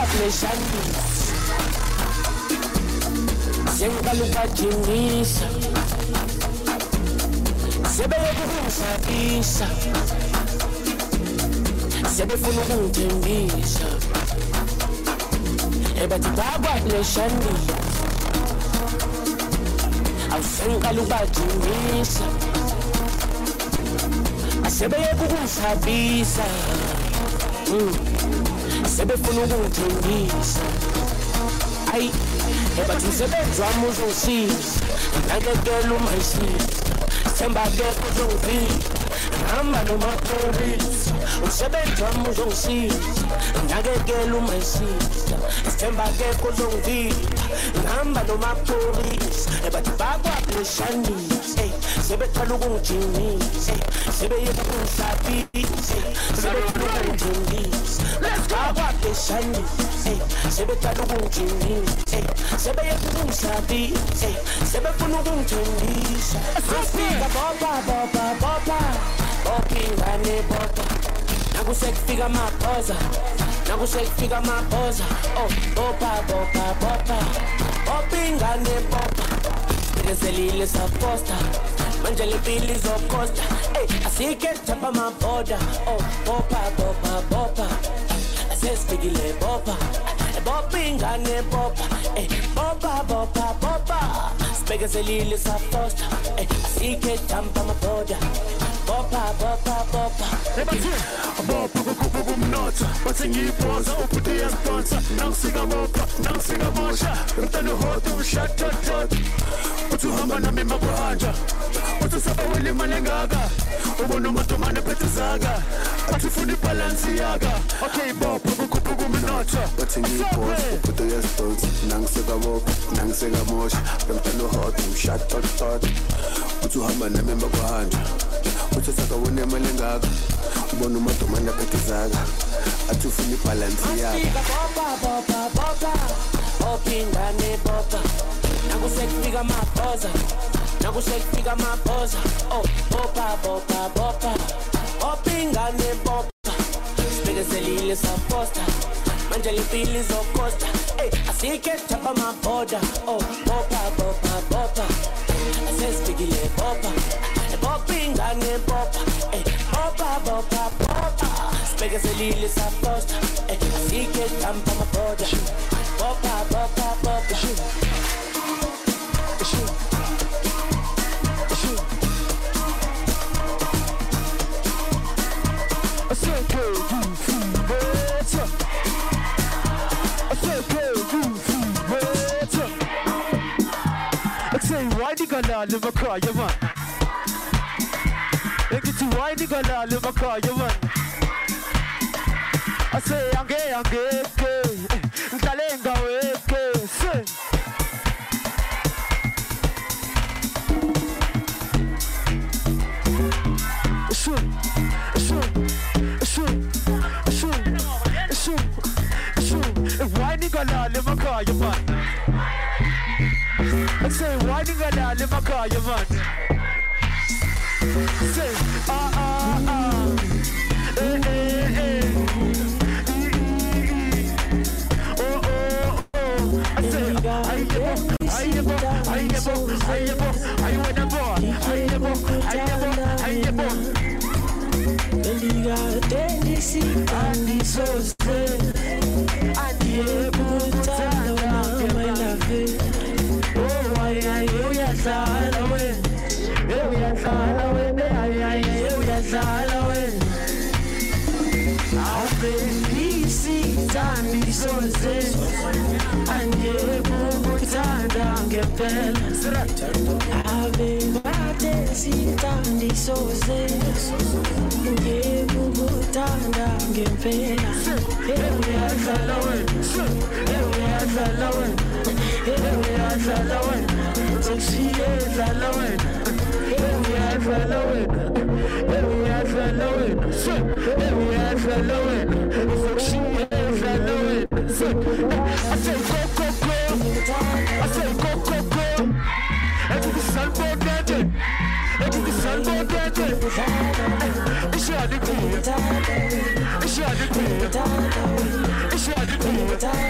neshandisa sengicala ukubajingisa sebeyekungishadisa sebefuna ukungithembisa ebathi bakwaneshandisa awusengicala ukubajingisa sebeyekungishadisa sebefuna ukungithembisa ayi ebathi umsebenzi wami uzongisiza nakekela umayisiza themba akekho uzongivika ngihamba nomapolisa umsebenzi wami uzongisiza nakekela umayisiza themba akekho uzongivika ngihamba nomapolisa ebathi bakwaneshandisa sebethwala ukungijingisa sebeyeka ungisabisa sebethwala ukungijingisa bakwaneshandisa sebethwala ukungijingisa sebeyeka ungisabisa sebefuna ukungithembisa sifika boba ingane boba nakusekufika amabhoza oh boba ingane boba ngezelile saposta manje lepili zokosta asike thapha amaboda oh boba asesifikile boba ingane boba boba sibekezelile saposta asike thapha amaboda boba Bopa kukupa mnota Watingipoza uputi ya sponsor Nangsiga mopa, nangsiga mosha Mtanu hotu shatatat Utu hama na mima kuhanja Utu sapa wili malengaga Ubunu matumane petuzaga Atifuni balansi yaga Okay bopa kukupa mnota Watingipoza uputi ya sponsor Nangsiga mopa, nangsiga mosha Mtanu hotu shatatat Utu hama na mima kuhanja Utu sapa wili malengaga Ubunu matumane petuzaga Atifuni balansi yaga Boba ingane boba nakusekufika amabhoza oh boba ingane boba sibekezelile saposta manje lempili zokosta asike thapha amaboda oh boba asesifikile boba ingane boba boba sibekezelile saposta asike thapha amaboda boba Limakaya man, ekiti why nigga la limakaya man. I say ange ke, nkalenga weke say. Why nigga la limakaya man. I say, why nigga la limakaya man? Say, oh. I say, It's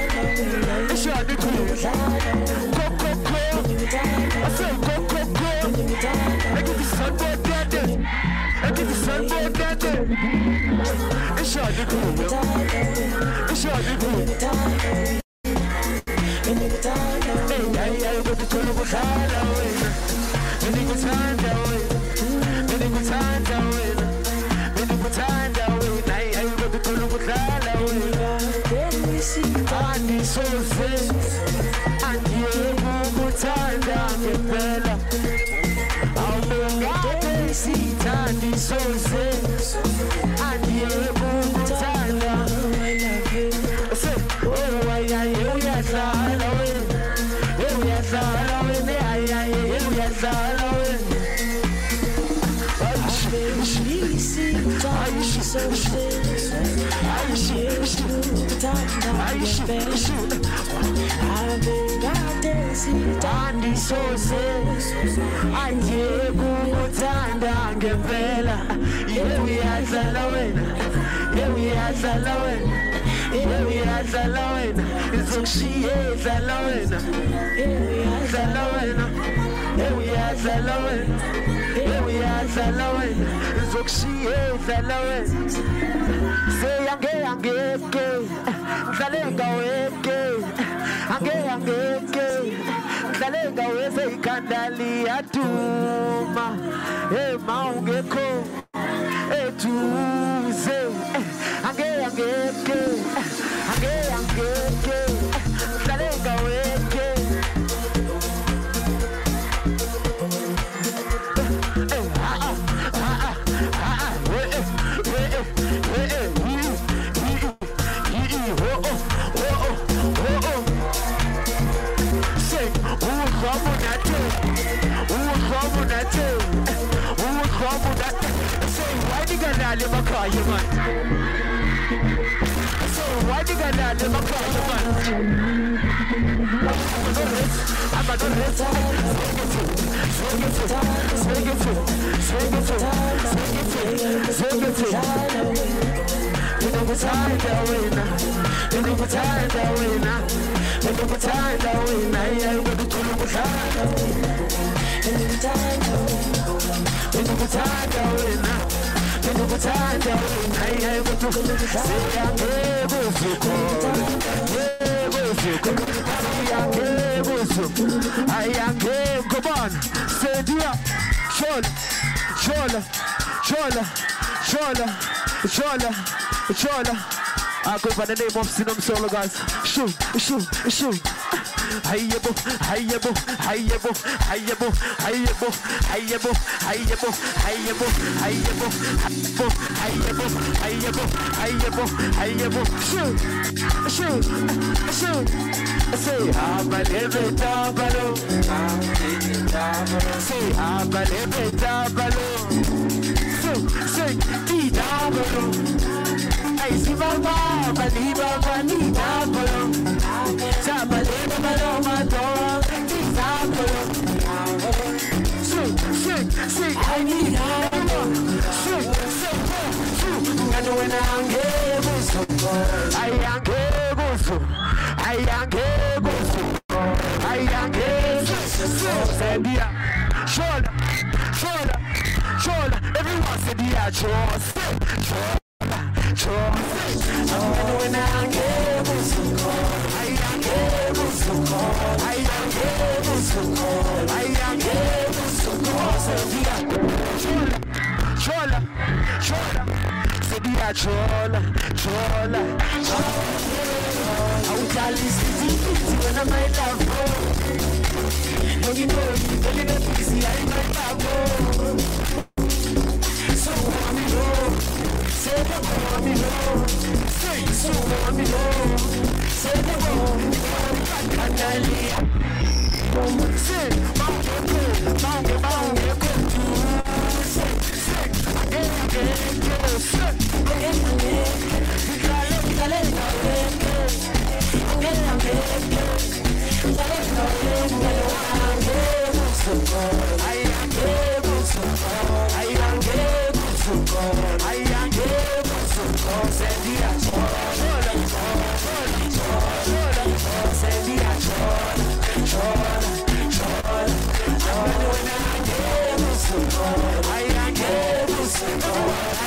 I go by the name of Sinum Solo, guys. Shoot. Hayabo. Shoot. Say, I'm a little double. Say, I'm a little double. Say, double. I see my mom, I need my money, double. Say, I need help. I know when I'm shoulder. Everyone said yeah, trust. Chola. I will tell you when I'm my love. No, you know, you know, easy, I'm my love. So, mommy, no. Say the mommy, no. Say, so, mommy, no. Say the mommy, no. Say, I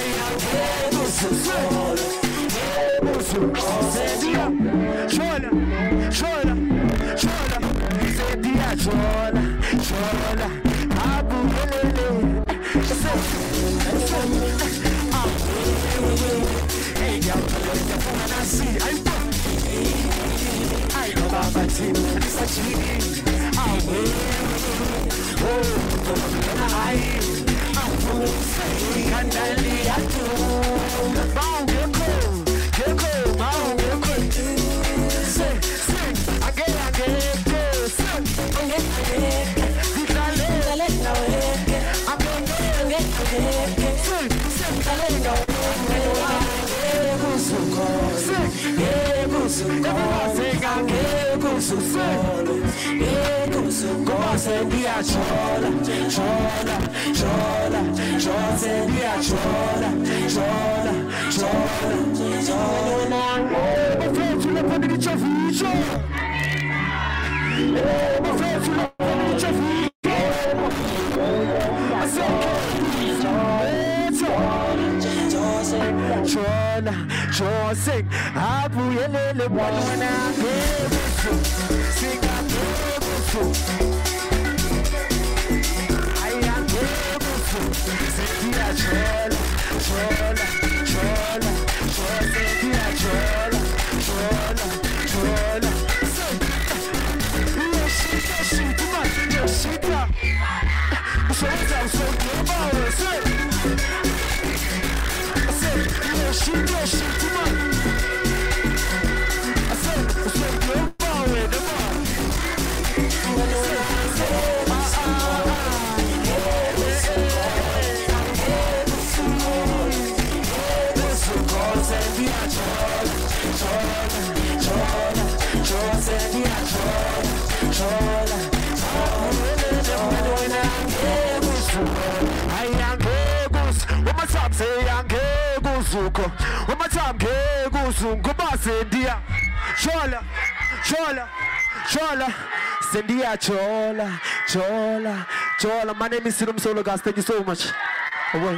Chola. My name is Sirum Solo, guys. Thank you so much. Away.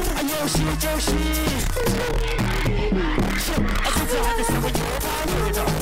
Joshi.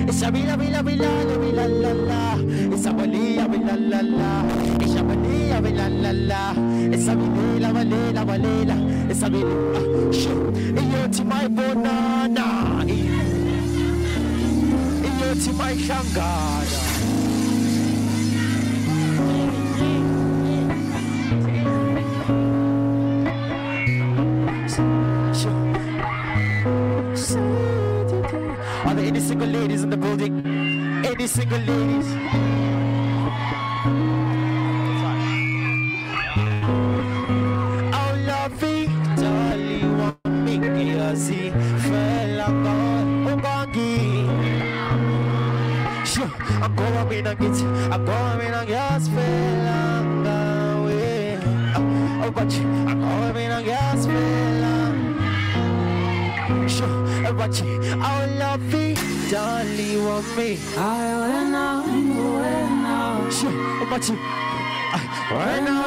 It's a bila bila bila bila la la. It's a balia bila la la. It's a balia bila la la. It's a bila balela balela. It's a bila. Shoot. Iyoti my banana. Iyoti my shangara. Are there any single ladies in the building? Any single ladies? I'll love you, darling, want me, see, feel sure, I'm going to get, I'm going to get, feel away. Oh, but I'm going to get, feel sure, but I'll love you, darling, want me. I will know. Sure, but you, right now,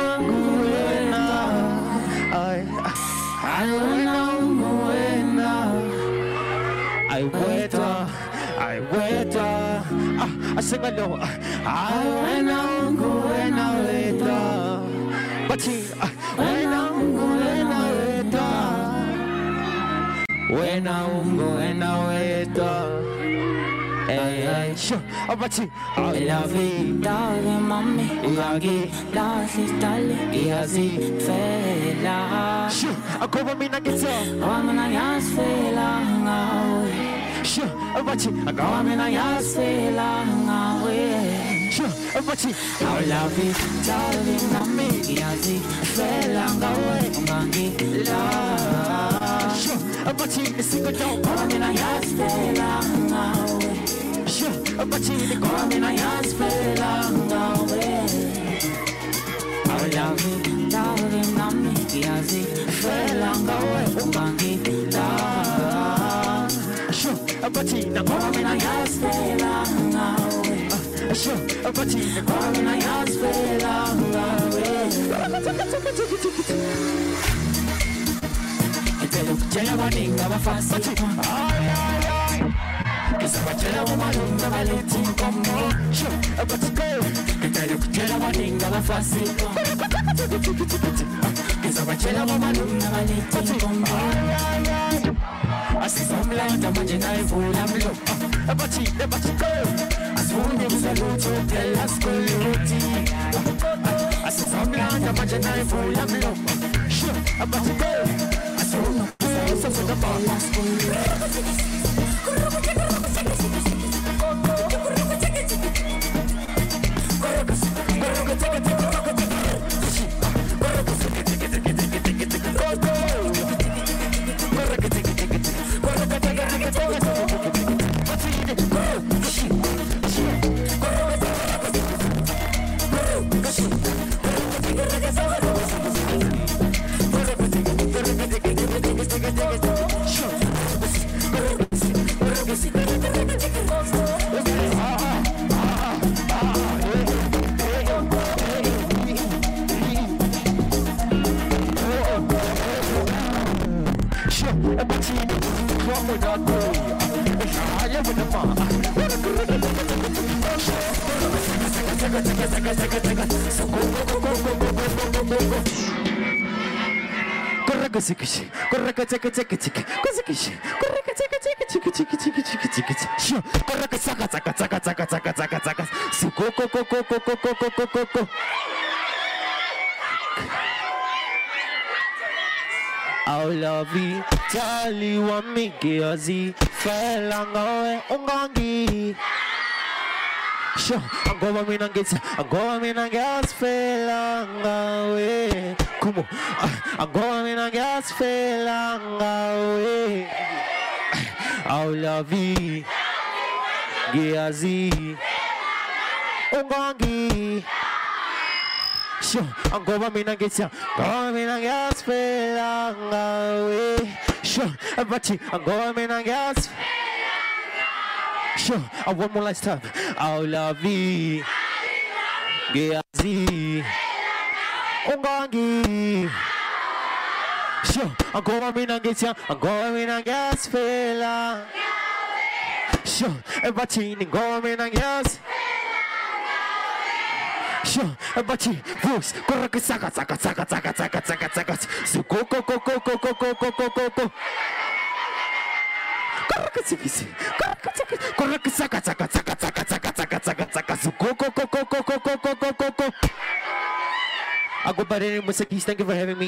I will know. I wait, I sing along. I will know, but you, when I wait, hey, sure, but you, I love you, Darling, mommy, darling, fela. sure, I go with me na get Wamina yas fela ngawe. sure, but you, I go Wamina yas fela ngawe. sure, but you, I love you, darling, mommy, fela ngawe. sure, but you, it's a good dog. Wamina yas fela ngawe. Sure, but you, the Wamina yas fela ngawe. I love you, darling, mommy, fela ngawe. sure, but you, the Wamina yas fela ngawe. sure, but you, the Wamina yas fela ngawe. Tell baninga bafasi Kisabachela umalunga baleti komo sure, but you go. Tell baninga bafasi Kisabachela umalunga baleti komo Asizomlanda manje naivula mlo But you go. Asfunde kusaluto tela skoluti Asizomlanda manje naivula mlo Sure, but you go. So for the ball last I love you, Charlie, want me, Kiazi, Felangoe, Ungangi. Sure, I'm going to get, I'm going to gas, Felangoe. Come on, I'm going to gas, Felangoe. I love you, Kiazi, Ungangi. Sure, I'm going to get you. Going to gas, Felangoe. Sure, but I'm going to gas. Sure, I want more last time. I'll love you. Giazi. Ungangi. Sure, I'm going to get you. I'm going to gas, Fela. Everybody going on yes. Everybody voice. Go saka. So go. I go by the name of Sakis. Thank you for having me.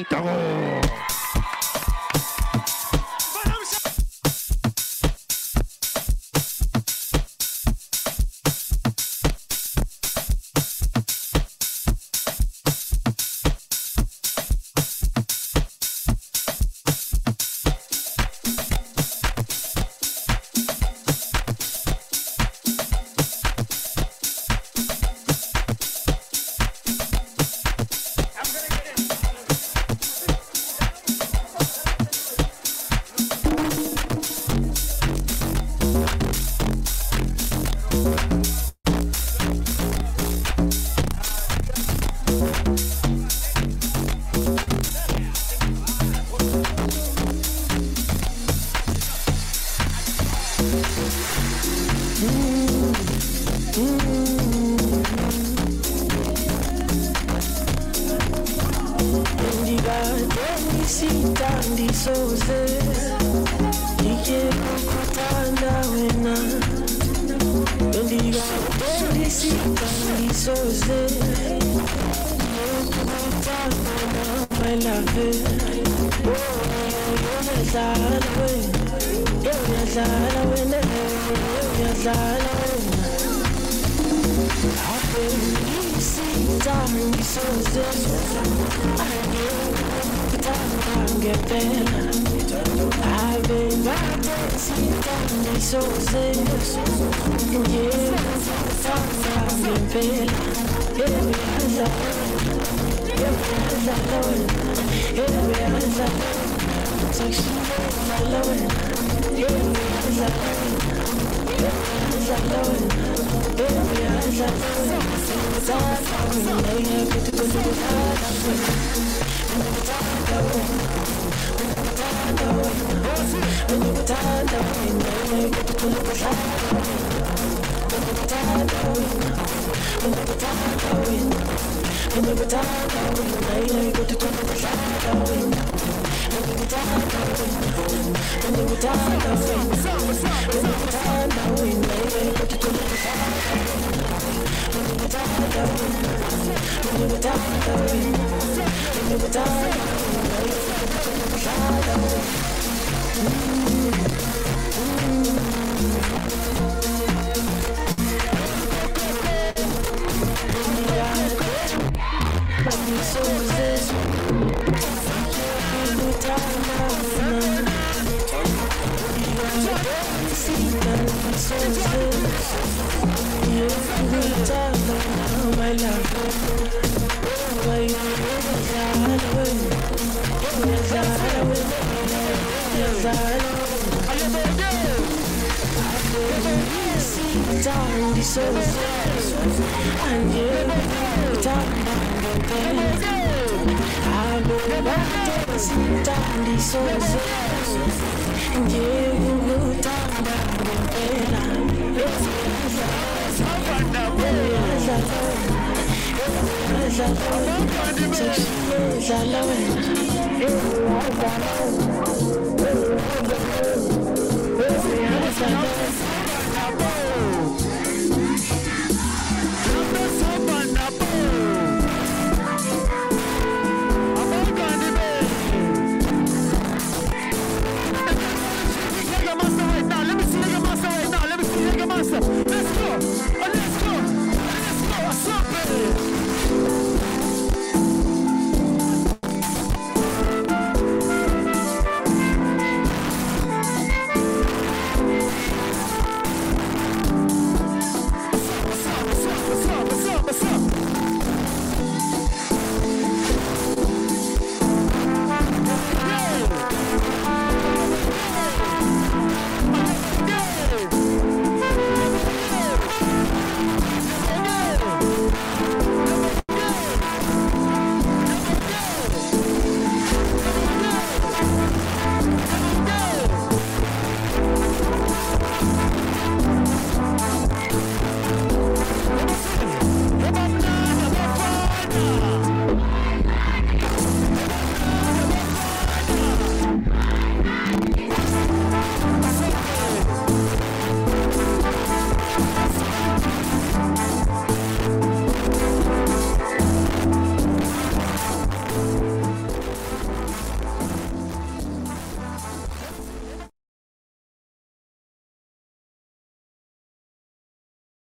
I love it.